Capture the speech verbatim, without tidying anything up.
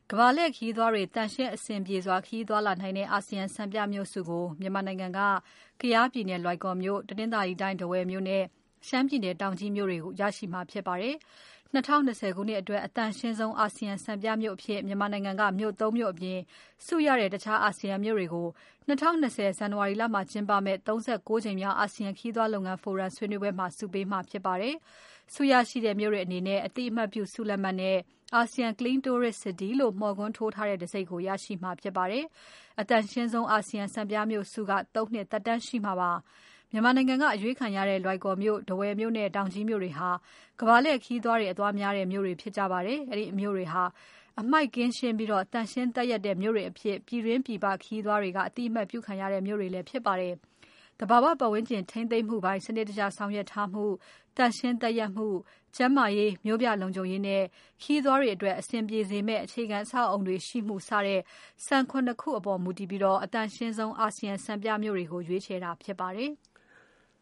ကမ္ဘာလှည့်ခရီးသွားတွေသန့်ရှင်းအဆင်ပြေစွာခရီးသွားလာနိုင်တဲ့အာဆီယံစံပြမြို့စုကိုမြန်မာနိုင်ငံကကယားပြည်နယ်လွိုင်ကော်မြို့၊တနင်္သာရီတိုင်းထားဝယ်မြို့နဲ့ရှမ်းပြည်နယ်တောင်ကြီးမြို့တွေကိုရရှိမှာဖြစ်ပါတယ်။၂၀၂၀ခုနှစ်အတွက်အသန့်ရှင်းဆုံးအာဆီယံစံပြမြို့အဖြစ်မြန်မာနိုင်ငံကမြို့သုံးမြို့အပြင်ဆုရတဲ့တခြားအာဆီယံမြို့တွေကို၂၀၂၀ဇန်နဝါရီလမှာကျင်းပမယ့်၃၉ကြိမ်မြောက်အာဆီယံခရီးသွားလုပ်ငန်းဖိုရမ်ဆွေးနွေးပွဲမှာဆုပေးမှာဖြစ်ပါတယ်။ဆုရရှိတဲ့မြို့တွေအနေနဲ့အတိအမှတ်ပြုဆုလက်မှတ်နဲ့ ASEAN Clean Tourist City လို့မော်ကွန်းထိုးထားတဲ့တံဆိပ်ကိုရရှိမှာဖြစ်ပါတယ်။အသန့်ရှင်းဆုံးအာဆီယံစံပြမြို့ဆုက၃နှစ်သက်တမ်းရှိမှာပါ။မြန်မာနိုင်ငံကအရွေးခံရတဲ့လွိုင်ကော်မြို့၊ထားဝယ်မြို့နဲ့တောင်ကြီးမြို့တွေဟာကမ္ဘာလှည့်ခရီးသွားတွေအသွားများတဲ့မြို့တွေဖြစ်ကြပါတယ်။အဲဒီမြို့တွေဟာအမှိုက်ကင်းရှင်းပြီးသန့်ရှင်းသက်ရက်တဲ့မြို့တွေအဖြစ်ပြည်တွင်းပြည်ပခရီးသွားတွေကအတိအမှတ်ပြုခံရတဲ့မြို့တွေလည်းဖြစ်ပါတယ်။သဘာဝပတ်ဝန်းကျင်ထိန်းသိမ်းမှုပိုင်းစနစ်တကျဆောင်ရွက်ထားမှု၊သန့်ရှင်းသက်ရက်မှု၊ကျန်းမာရေး၊မြို့ပြလုံခြုံရေးနဲ့ခရီးသွားတွေအတွက်အဆင်ပြေစေမယ့်အခြေခံအဆောက်အအုံတွေရှိမှုစတဲ့စံ ခုအပေါ်မူတည်ပြီးအသန့်ရှင်းဆုံးအာဆီယံစံပြမြို့တွေကိုရွေးချယ်တာဖြစ်ပါတယ်။